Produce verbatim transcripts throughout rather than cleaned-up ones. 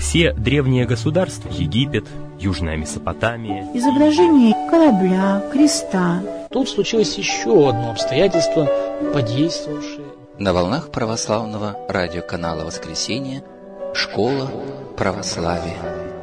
Все древние государства, Египет, Южная Месопотамия, изображение корабля, креста. Тут случилось еще одно обстоятельство, подействовавшее. На волнах православного радиоканала «Воскресенье» «Школа православия».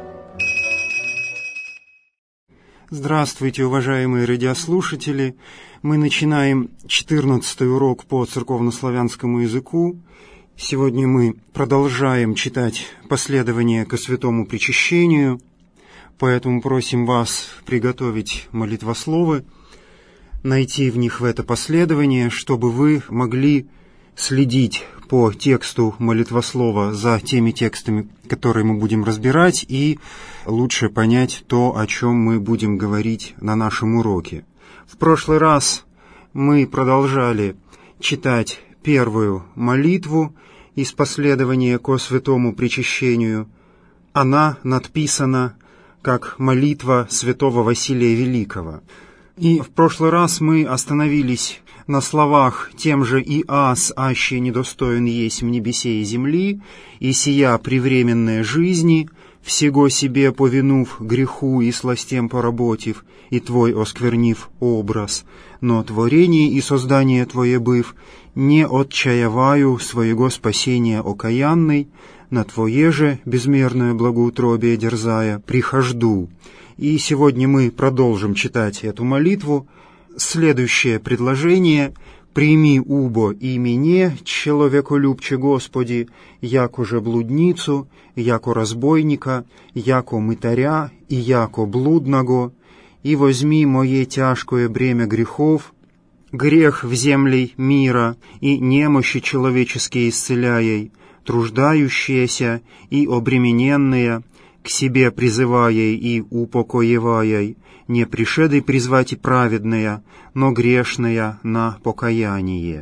Здравствуйте, уважаемые радиослушатели! Мы начинаем четырнадцатый урок по церковнославянскому языку. Сегодня мы продолжаем читать последование ко святому причащению, поэтому просим вас приготовить молитвословы, найти в них в это последование, чтобы вы могли следить по тексту молитвослова за теми текстами, которые мы будем разбирать, и лучше понять то, о чем мы будем говорить на нашем уроке. В прошлый раз мы продолжали читать первую молитву из последования ко святому причащению. Она надписана как молитва святого Василия Великого. И в прошлый раз мы остановились на словах «Тем же и аз, аще недостоин есть в небесе и земли, и сия превременная жизни, всего себе повинув греху и сластем поработив, и твой осквернив образ, но творение и создание твое быв, не отчаяваю своего спасения окаянный, на твое же безмерное благоутробие дерзая, прихожду». И сегодня мы продолжим читать эту молитву. Следующее предложение: «Прими убо и мне, человеколюбче Господи, яко же блудницу, яко разбойника, яко мытаря и яко блудного, и возьми мое тяжкое бремя грехов, грех в земле мира и немощи человеческие исцеляй, труждающиеся и обремененные, к себе призывая и упокоевая, не пришедой призвать и праведная, но грешная на покаяние».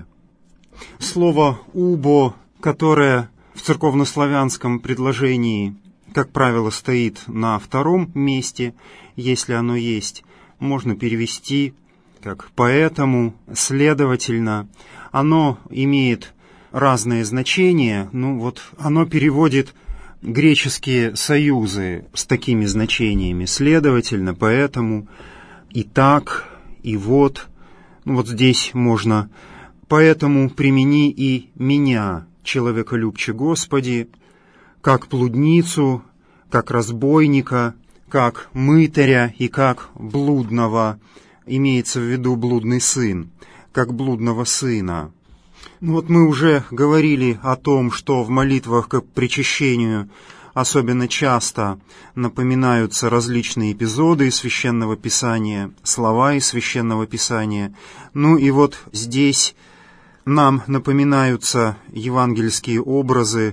Слово «убо», которое в церковнославянском предложении, как правило, стоит на втором месте, если оно есть, можно перевести как «поэтому», «следовательно». Оно имеет разные значения, ну вот оно переводит греческие союзы с такими значениями: следовательно, поэтому, и так, и вот. Ну, вот здесь можно «поэтому примени и меня, человеколюбче Господи, как блудницу, как разбойника, как мытаря и как блудного», имеется в виду блудный сын, как блудного сына. Ну вот мы уже говорили о том, что в молитвах к причащению особенно часто напоминаются различные эпизоды из Священного Писания, слова из Священного Писания. Ну и вот здесь нам напоминаются евангельские образы: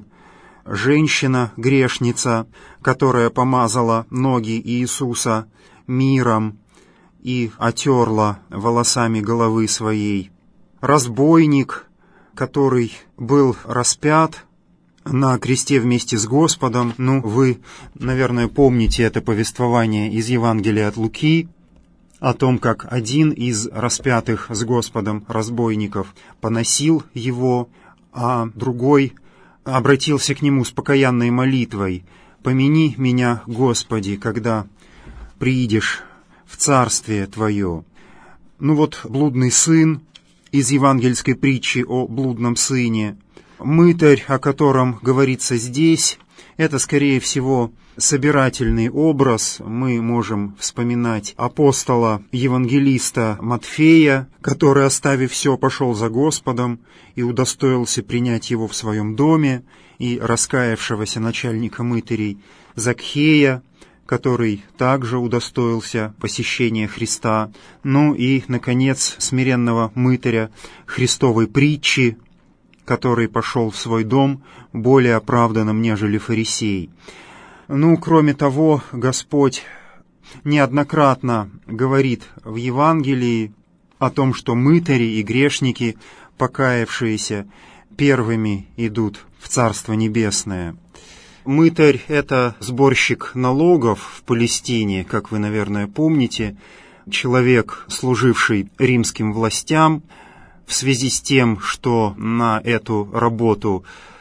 женщина-грешница, которая помазала ноги Иисуса миром и отерла волосами головы своей; разбойник, который был распят на кресте вместе с Господом. Ну, вы, наверное, помните это повествование из Евангелия от Луки о том, как один из распятых с Господом разбойников поносил его, а другой обратился к нему с покаянной молитвой: «Помяни меня, Господи, когда приидешь в Царствие Твое». Ну вот блудный сын из евангельской притчи о блудном сыне. Мытарь, о котором говорится здесь, это, скорее всего, собирательный образ. Мы можем вспоминать апостола, евангелиста Матфея, который, оставив все, пошел за Господом и удостоился принять его в своем доме, и раскаявшегося начальника мытарей Закхея, который также удостоился посещения Христа, ну и, наконец, смиренного мытаря Христовой притчи, который пошел в свой дом более оправданным, нежели фарисей. Ну, кроме того, Господь неоднократно говорит в Евангелии о том, что мытари и грешники, покаявшиеся, первыми идут в Царство Небесное. Мытарь — это сборщик налогов в Палестине, как вы, наверное, помните, человек, служивший римским властям в связи с тем, что на эту работу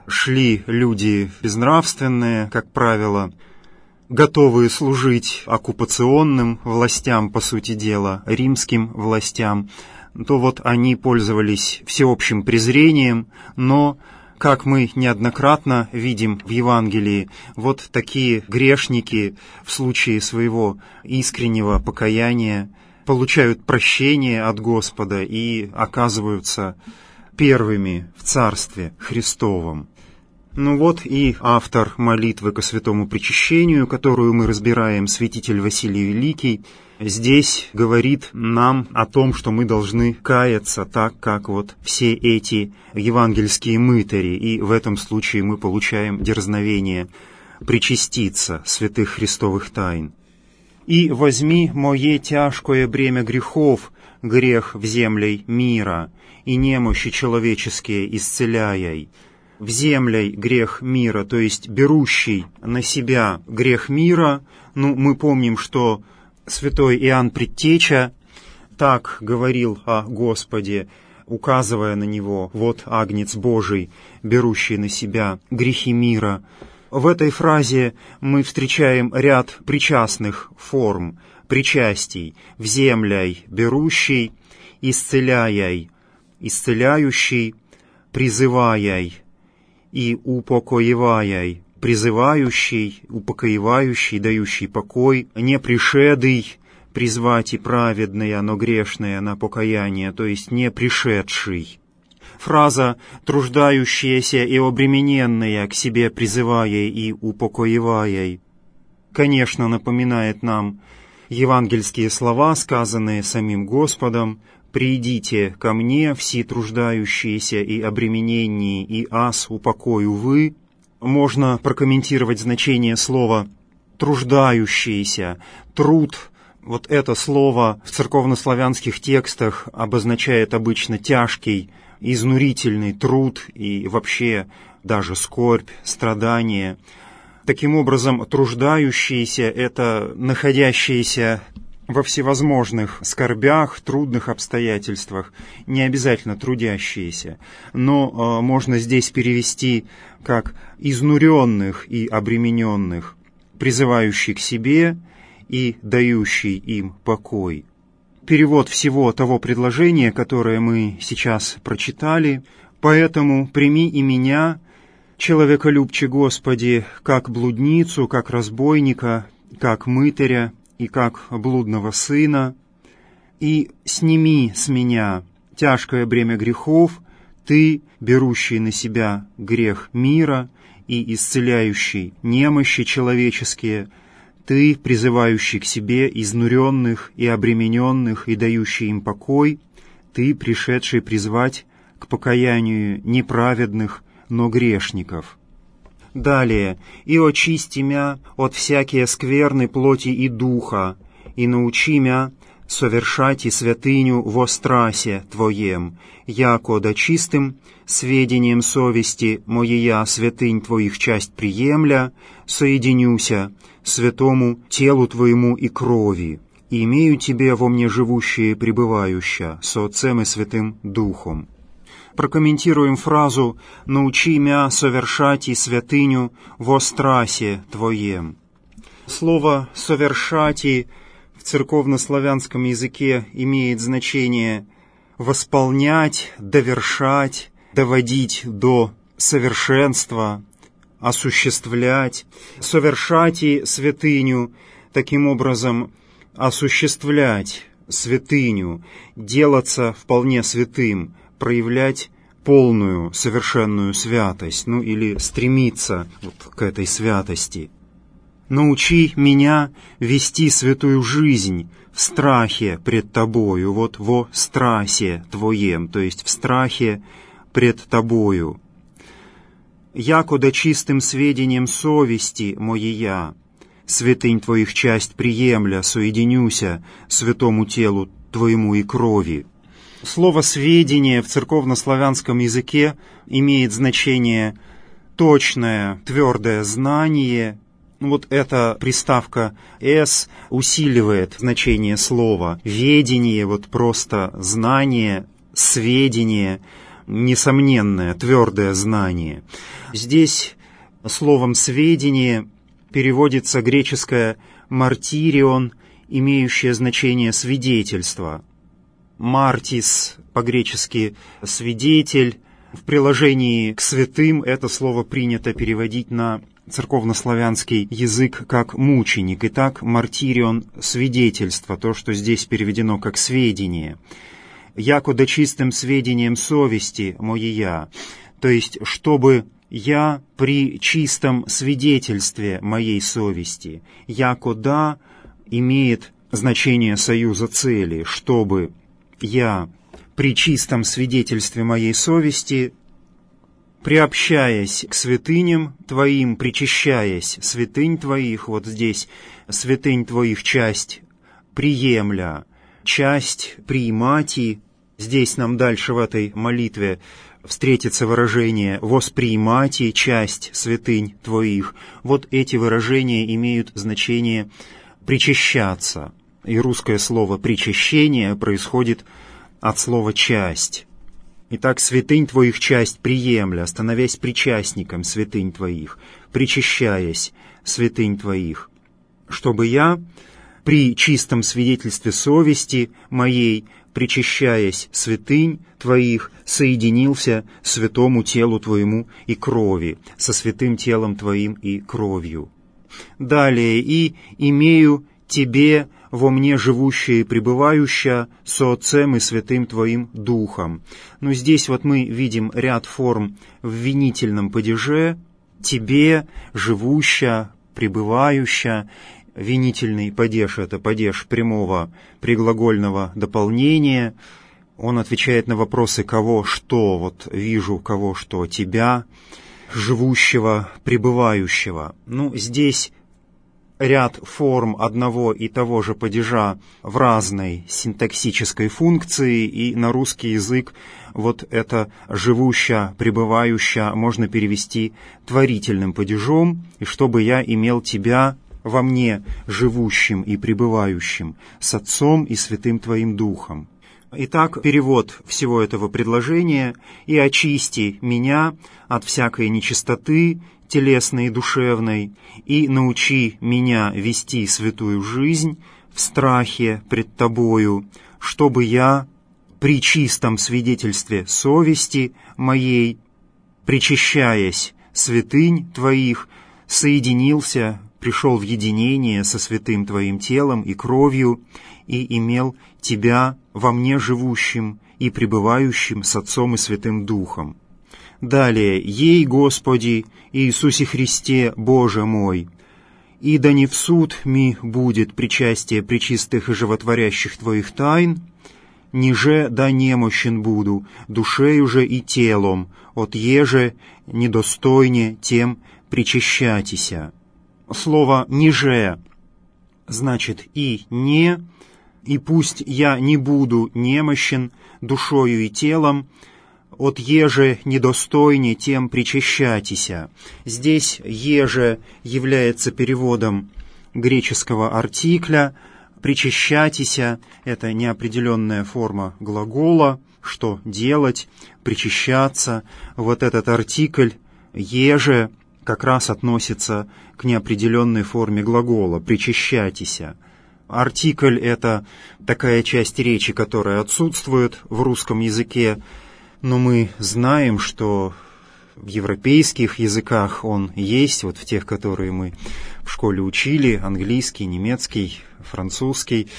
шли люди безнравственные, как правило, готовые служить оккупационным властям, по сути дела, римским властям, то вот они пользовались всеобщим презрением, но, как мы неоднократно видим в Евангелии, вот такие грешники в случае своего искреннего покаяния получают прощение от Господа и оказываются первыми в Царстве Христовом. Ну вот и автор молитвы ко святому причащению, которую мы разбираем, святитель Василий Великий, здесь говорит нам о том, что мы должны каяться так, как вот все эти евангельские мытари, и в этом случае мы получаем дерзновение причаститься святых христовых тайн. «И возьми мое тяжкое бремя грехов, грех в землей мира, и немощи человеческие исцеляй. Вземляй грех мира», то есть берущий на себя грех мира. Ну, мы помним, что святой Иоанн Предтеча так говорил о Господе, указывая на Него: «Вот Агнец Божий, берущий на себя грехи мира». В этой фразе мы встречаем ряд причастных форм, причастий: «вземляй» — берущий, «исцеляй» — исцеляющий, «призывай» и «упокоевай» — призывающий, упокоевающий, дающий покой, «не пришедый» — призвать и праведное, но грешное на покаяние, то есть «не пришедший». Фраза «труждающаяся и обремененная к себе призывая и упокоевая» конечно напоминает нам евангельские слова, сказанные самим Господом: «Придите ко мне, все труждающиеся и обремененные, и аз упокою вы». Можно прокомментировать значение слова «труждающиеся», «труд». Вот это слово в церковнославянских текстах обозначает обычно тяжкий, изнурительный труд и вообще даже скорбь, страдание. Таким образом, труждающиеся — это находящиеся во всевозможных скорбях, трудных обстоятельствах, не обязательно трудящиеся, но э, можно здесь перевести как изнуренных и обремененных, призывающий к себе и дающий им покой. Перевод всего того предложения, которое мы сейчас прочитали: «Поэтому прими и меня, человеколюбче Господи, как блудницу, как разбойника, как мытаря и как блудного сына, и сними с меня тяжкое бремя грехов, Ты, берущий на себя грех мира и исцеляющий немощи человеческие, Ты, призывающий к себе изнуренных и обремененных и дающий им покой, Ты, пришедший призвать к покаянию неправедных, но грешников». Далее: «И очисти мя от всякие скверны плоти и духа, и научи мя совершать и святыню во страсе Твоем, яко да чистым сведением совести моея святынь Твоих часть приемля, соединюся святому телу Твоему и крови, и имею Тебе во мне живущее и пребывающее со Отцем и Святым Духом». Прокомментируем фразу «научи мя совершать и святыню во страсе Твоем». Слово «совершать» и в церковнославянском языке имеет значение восполнять, довершать, доводить до совершенства, осуществлять, совершать и святыню, таким образом осуществлять святыню, делаться вполне святым, проявлять полную, совершенную святость, ну или стремиться вот к этой святости. «Научи меня вести святую жизнь в страхе пред Тобою», вот во страсе Твоем, то есть в страхе пред Тобою. «Яко да чистым сведением совести моея, святынь Твоих часть приемля, соединюся святому телу Твоему и крови». Слово «сведение» в церковнославянском языке имеет значение точное, твердое знание. Вот эта приставка «с» усиливает значение слова. Ведение, вот просто знание, сведение, несомненное, твердое знание. Здесь словом «сведение» переводится греческое «мартирион», имеющее значение «свидетельство». «Мартис» по-гречески «свидетель». В приложении к святым это слово принято переводить на церковнославянский язык как «мученик». Итак, «мартирион» — свидетельство, то, что здесь переведено как «сведение». «Якуда чистым сведением совести моея», то есть, чтобы я при чистом свидетельстве моей совести. «Якуда» имеет значение союза цели, чтобы я при чистом свидетельстве моей совести, приобщаясь к святыням Твоим, причащаясь святынь Твоих, вот здесь святынь Твоих часть приемля, часть приимати, здесь нам дальше в этой молитве встретится выражение «восприимати часть святынь Твоих». Вот эти выражения имеют значение «причащаться». И русское слово «причащение» происходит от слова «часть». Итак, святынь Твоих часть приемля, становясь причастником святынь Твоих, причащаясь святынь Твоих, чтобы я при чистом свидетельстве совести моей, причащаясь святынь Твоих, соединился святому телу Твоему и крови, со святым телом Твоим и кровью. Далее, и имею Тебе во мне живущее и пребывающее со Отцем и Святым Твоим Духом. Но здесь вот мы видим ряд форм в винительном падеже. Тебе живущее, пребывающее. Винительный падеж — это падеж прямого приглагольного дополнения. Он отвечает на вопросы «кого», «что». Вот вижу «кого», «что», «тебя», живущего, пребывающего. Ну, здесь ряд форм одного и того же падежа в разной синтаксической функции, и на русский язык вот это «живуща», «пребывающа» можно перевести творительным падежом, и чтобы я имел тебя во мне живущим и пребывающим с Отцом и Святым Твоим Духом. Итак, перевод всего этого предложения: «И очисти меня от всякой нечистоты, телесной и душевной, и научи меня вести святую жизнь в страхе пред Тобою, чтобы я при чистом свидетельстве совести моей, причащаясь святынь Твоих, соединился, пришел в единение со святым Твоим телом и кровью, и имел Тебя во мне живущим и пребывающим с Отцом и Святым Духом». Далее: «Ей, Господи, Иисусе Христе, Боже мой, и да не в суд ми будет причастие пречистых и животворящих Твоих тайн, ниже да немощен буду, душею же и телом, от еже недостойне тем причащатися». Слово «ниже» значит и «не», и пусть я не буду немощен душою и телом, от еже недостойне тем причащатися. Здесь еже является переводом греческого артикля. Причащатися — это неопределенная форма глагола, что делать, причащаться. Вот этот артикль еже как раз относится к неопределенной форме глагола «причащатися». Артикль — это такая часть речи, которая отсутствует в русском языке, но мы знаем, что в европейских языках он есть, вот в тех, которые мы в школе учили: английский, немецкий, французский.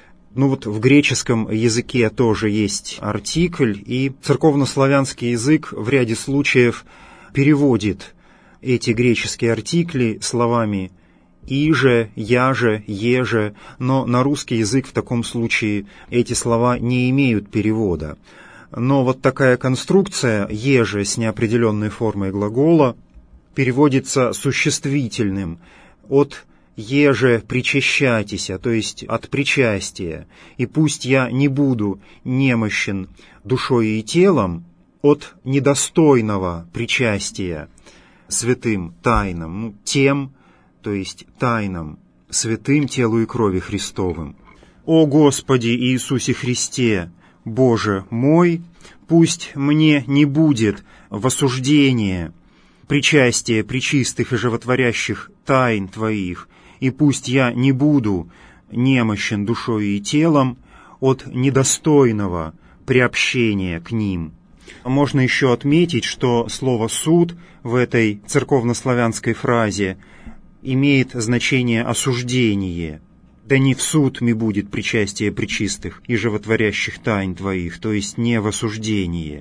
Ну вот в греческом языке тоже есть артикль, и церковнославянский язык в ряде случаев переводит эти греческие артикли словами «иже», «яже», «еже», но на русский язык в таком случае эти слова не имеют перевода. Но вот такая конструкция «еже» с неопределенной формой глагола переводится существительным от «еже причащатися», то есть от причастия. «И пусть я не буду немощен душой и телом от недостойного причастия святым тайнам», ну, тем, то есть тайнам, святым телу и крови Христовым. «О Господи Иисусе Христе, Боже мой, пусть мне не будет в осуждение причастие пречистых и животворящих тайн Твоих, и пусть я не буду немощен душою и телом от недостойного приобщения к ним». Можно еще отметить, что слово «суд» в этой церковнославянской фразе имеет значение «осуждение». «Да не в суд ми будет причастие пречистых и животворящих тайн Твоих», то есть не в осуждение.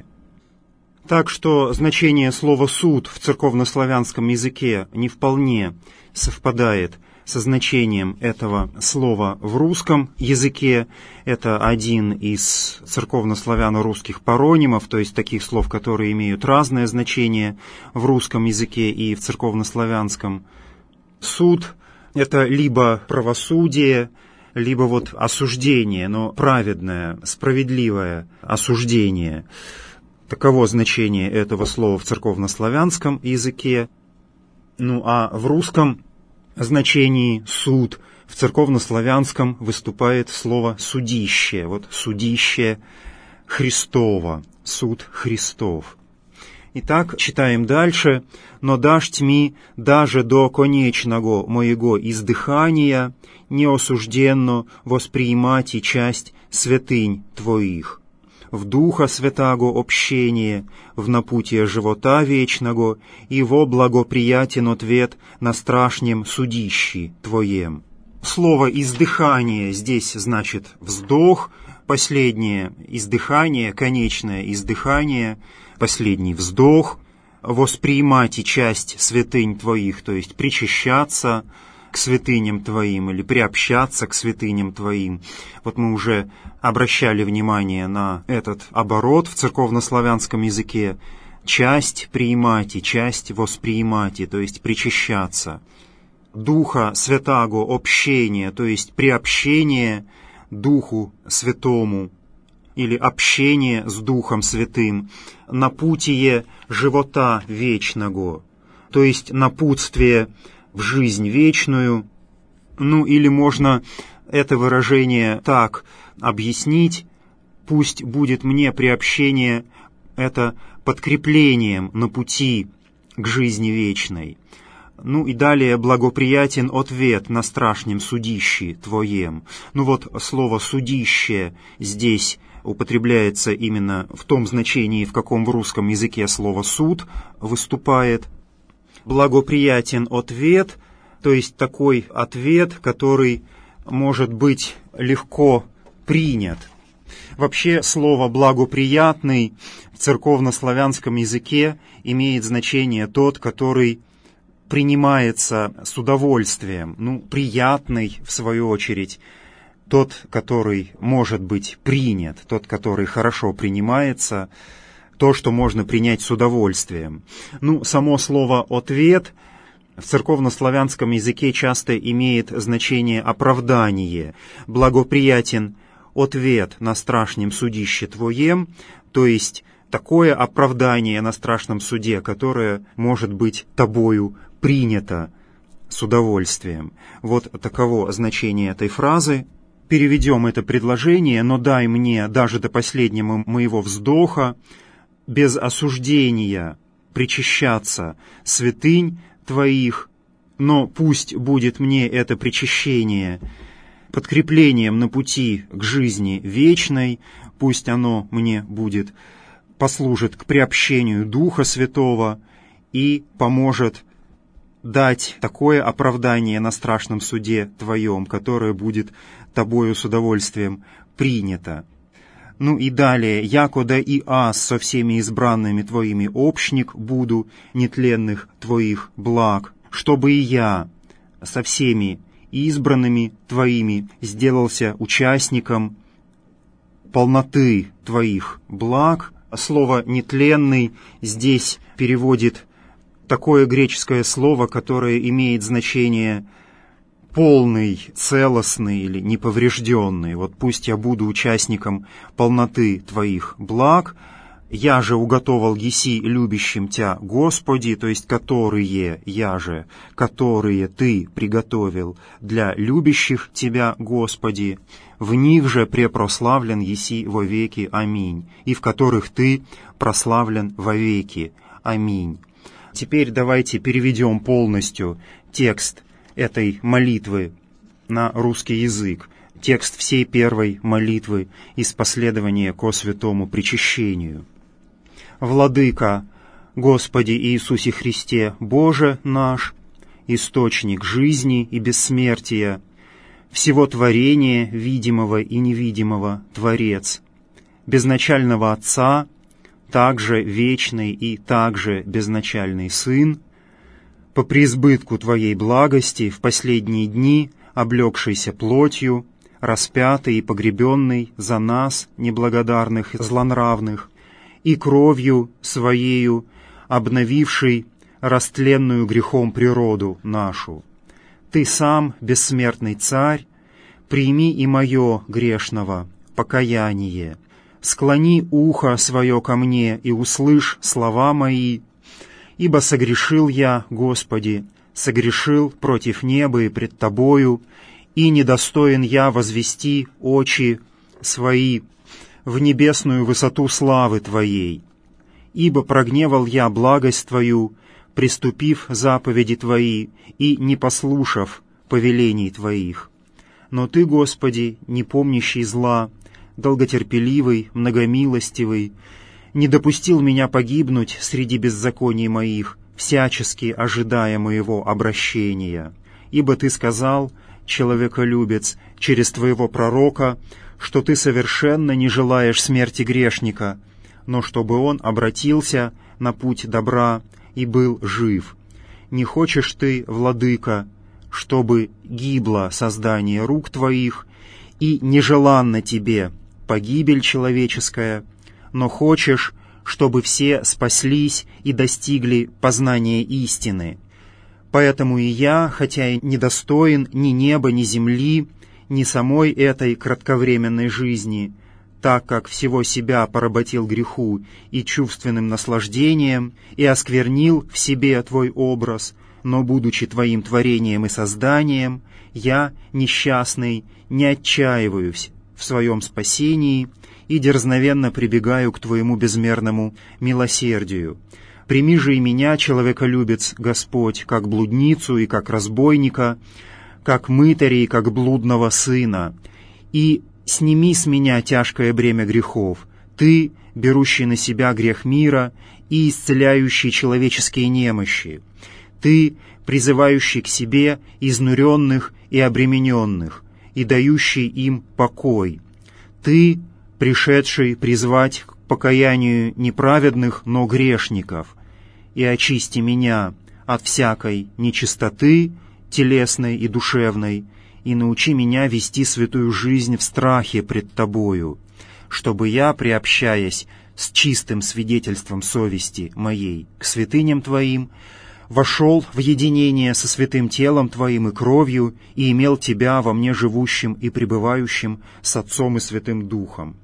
Так что значение слова «суд» в церковнославянском языке не вполне совпадает со значением этого слова в русском языке. Это один из церковнославяно-русских паронимов, то есть таких слов, которые имеют разное значение в русском языке и в церковнославянском. Суд — это либо правосудие, либо вот осуждение, но праведное, справедливое осуждение. Таково значение этого слова в церковнославянском языке. Ну а в русском значении «суд» в церковнославянском выступает слово «судище». Вот «судище Христово», «суд Христов». Итак, читаем дальше. «Но дашь тьми даже до конечного моего издыхания неосужденно восприимать и часть святынь Твоих, в Духа Святаго общение, в напутие живота вечного и во благоприятен ответ на страшнем судищи Твоем». Слово «издыхание» здесь значит «вздох», последнее издыхание, конечное издыхание, последний вздох, восприимать и часть святынь Твоих, то есть причащаться к святыням Твоим или приобщаться к святыням Твоим. Вот мы уже обращали внимание на этот оборот в церковнославянском языке. Часть приимать и часть восприимать, то есть причащаться. Духа Святаго общение, то есть приобщение Духу Святому или общение с Духом Святым, напутие живота вечного, то есть напутствие в жизнь вечную. Ну или можно это выражение так объяснить: пусть будет мне приобщение это подкреплением на пути к жизни вечной. Ну и далее благоприятен ответ на страшнем судище Твоем. Ну вот слово «судище» здесь употребляется именно в том значении, в каком в русском языке слово «суд» выступает. Благоприятен ответ, то есть такой ответ, который может быть легко принят. Вообще слово «благоприятный» в церковнославянском языке имеет значение тот, который принимается с удовольствием, ну, приятный, в свою очередь, тот, который может быть принят, тот, который хорошо принимается, то, что можно принять с удовольствием. Ну, само слово «ответ» в церковнославянском языке часто имеет значение «оправдание», «благоприятен ответ на страшном судище Твоем», то есть такое оправдание на страшном суде, которое может быть тобою принято с удовольствием. Вот таково значение этой фразы. Переведем это предложение: «Но дай мне даже до последнего моего вздоха без осуждения причащаться святынь Твоих, но пусть будет мне это причащение подкреплением на пути к жизни вечной, пусть оно мне будет, послужит к приобщению Духа Святого и поможет дать такое оправдание на страшном суде Твоем, которое будет Тобою с удовольствием принято». Ну и далее: «Якода и аз со всеми избранными Твоими общник буду нетленных Твоих благ, чтобы и я со всеми избранными Твоими сделался участником полноты Твоих благ». Слово «нетленный» здесь переводит такое греческое слово, которое имеет значение полный, целостный или неповрежденный. Вот пусть я буду участником полноты Твоих благ. Я же уготовал еси любящим Тя, Господи, то есть которые, я же, которые Ты приготовил для любящих Тебя, Господи, в них же препрославлен еси вовеки. Аминь. И в которых Ты прославлен вовеки. Аминь. Теперь давайте переведем полностью текст этой молитвы на русский язык, текст всей первой молитвы из последования ко святому причащению. «Владыка, Господи Иисусе Христе, Боже наш, источник жизни и бессмертия, всего творения, видимого и невидимого, Творец, безначального Отца, также вечный и также безначальный Сын, по преизбытку Твоей благости в последние дни, облегшийся плотью, распятый и погребенный за нас, неблагодарных и злонравных, и кровью Своею, обновивший растленную грехом природу нашу. Ты сам, бессмертный Царь, прими и мое грешного покаяние, склони ухо свое ко мне и услышь слова мои, ибо согрешил я, Господи, согрешил против неба и пред Тобою, и недостоин я возвести очи свои в небесную высоту славы Твоей. Ибо прогневал я благость Твою, приступив заповеди Твои и не послушав повелений Твоих. Но Ты, Господи, не помнящий зла, долготерпеливый, многомилостивый, не допустил меня погибнуть среди беззаконий моих, всячески ожидая моего обращения. Ибо Ты сказал, человеколюбец, через Твоего пророка, что Ты совершенно не желаешь смерти грешника, но чтобы он обратился на путь добра и был жив. Не хочешь Ты, Владыка, чтобы гибло создание рук Твоих, и нежеланна Тебе погибель человеческая, но хочешь, чтобы все спаслись и достигли познания истины. Поэтому и я, хотя и недостоин ни неба, ни земли, ни самой этой кратковременной жизни, так как всего себя поработил греху и чувственным наслаждением, и осквернил в себе Твой образ, но, будучи Твоим творением и созданием, я, несчастный, не отчаиваюсь в своем спасении и дерзновенно прибегаю к Твоему безмерному милосердию. Прими же и меня, человеколюбец, Господь, как блудницу и как разбойника, как мытаря и как блудного сына, и сними с меня тяжкое бремя грехов, Ты, берущий на себя грех мира и исцеляющий человеческие немощи, Ты, призывающий к себе изнуренных и обремененных, и дающий им покой, Ты, пришедший призвать к покаянию неправедных, но грешников, и очисти меня от всякой нечистоты, телесной и душевной, и научи меня вести святую жизнь в страхе пред Тобою, чтобы я, приобщаясь с чистым свидетельством совести моей к святыням Твоим, вошел в единение со святым телом Твоим и кровью и имел Тебя во мне живущим и пребывающим с Отцом и Святым Духом.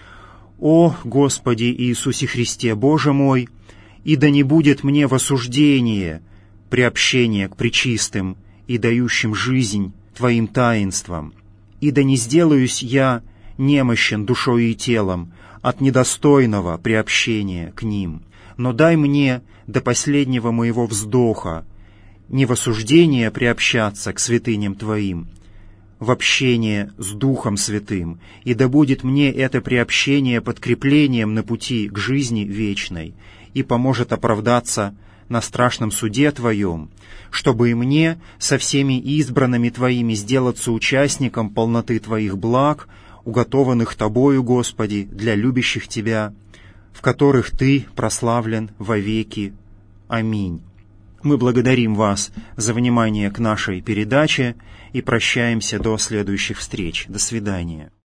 О, Господи Иисусе Христе, Боже мой, и да не будет мне в осуждение приобщение к пречистым и дающим жизнь Твоим таинствам, и да не сделаюсь я немощен душою и телом от недостойного приобщения к ним, но дай мне до последнего моего вздоха не в осуждение приобщаться к святыням Твоим, в общение с Духом Святым, и да будет мне это приобщение подкреплением на пути к жизни вечной, и поможет оправдаться на страшном суде Твоем, чтобы и мне со всеми избранными Твоими сделаться участником полноты Твоих благ, уготованных Тобою, Господи, для любящих Тебя, в которых Ты прославлен вовеки. Аминь. Мы благодарим вас за внимание к нашей передаче и прощаемся до следующих встреч. До свидания.